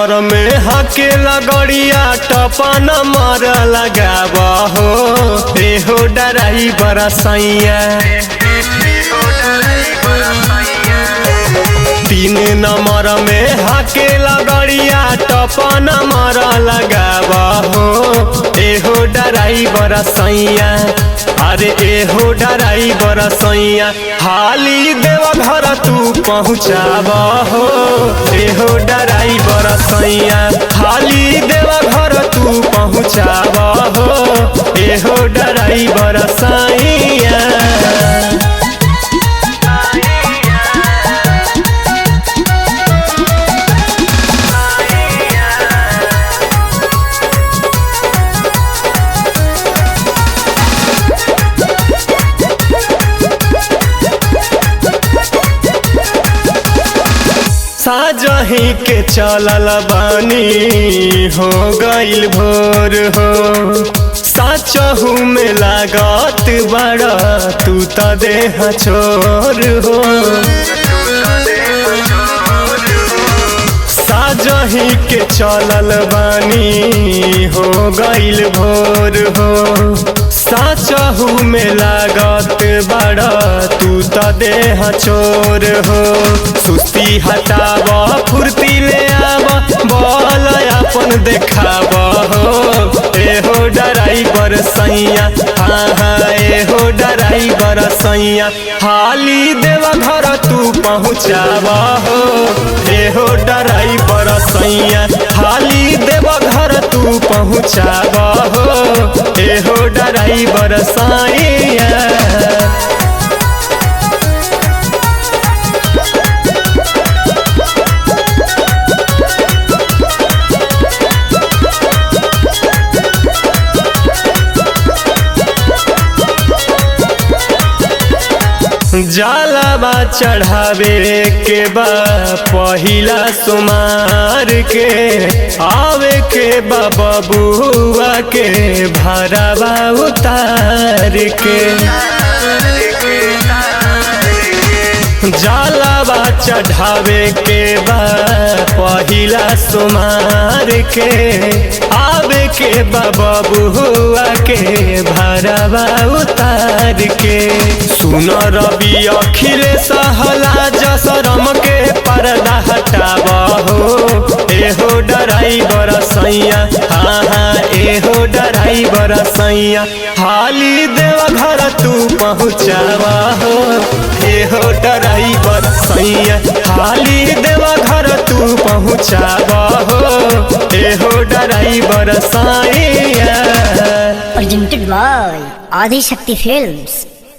Number में हके लगड़िया टपा नंबर लगाब हो एहो ड्राइवर सैया। 3 नंबर में हके लगड़िया टपा नंबर लगाब हो एहो ड्राइवर सैया। अरे एहो ड्राइवर सैया हाली देवा घर तू पहुँचाब हो एहो ड्राइवर सैया। हाली देवा घर तू पहुँचाब हो एहो ड्राइवर सैया। साजही के चलल बानी हो गइल भोर हो साचहू में लागत बड़ा तू त देह छोर हो। साजही के चलल बानी हो गइल भोर हो साचहू में लागत बड़ा तू त देह चोर हो। सुस्ती हटाब फुर्ती ले आब बल अपन देखाब हो एहो ड्राइवर सैया। हाँ हाँ एहो ड्राइवर सैया हाली देवा घर तू पहुँचाब हो एहो ड्राइवर सैया। हाली देवा घर तू पहुँचाब हो एहो ड्राइवर सैया। जालाबा चढ़ावे के बा पहिला सोमार के आवे के बा बबुआ के भरावा उतार के। जालाबा चढ़ावे के बा पहिला सोमार के आवे के बा बबुआ के भरावा उतार के। सुन रवि अखिलेश हला जसरम के पर्दा हटाब हो एहो ड्राइवर सैया। हाँ हाँ एहो ड्राइवर सैया हाली देवा घर तू पहुँचाब हो एहो ड्राइवर सैया। हाली देवा घर तू पहुँचाब हो एहो ड्राइवर सैया। Presented by Adi Shakti Films।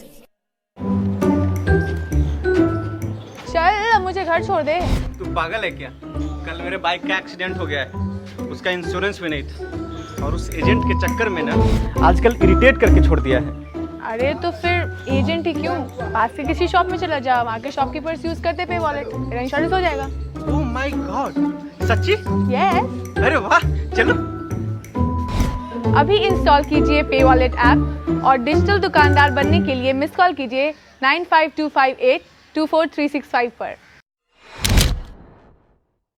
चल मुझे घर छोड़ दे। तू पागल है क्या? कल मेरे बाइक का एक्सीडेंट हो गया है, उसका इंश्योरेंस भी नहीं था और उस एजेंट के चक्कर में ना आजकल इरिटेट करके छोड़ दिया है। अरे तो फिर एजेंट ही क्यों, पास के किसी शॉप में चला जा, वहाँ के शॉपकीपर्स यूज करते पे वॉलेट, तेरा इंश्योरेंस हो जाएगा। ओह माय गॉड, सच्ची? यस। अरे वाह, चलो। अभी इंस्टॉल कीजिए पे वॉलेट ऐप और डिजिटल दुकानदार बनने के लिए मिस कॉल कीजिए 9525824365 पर।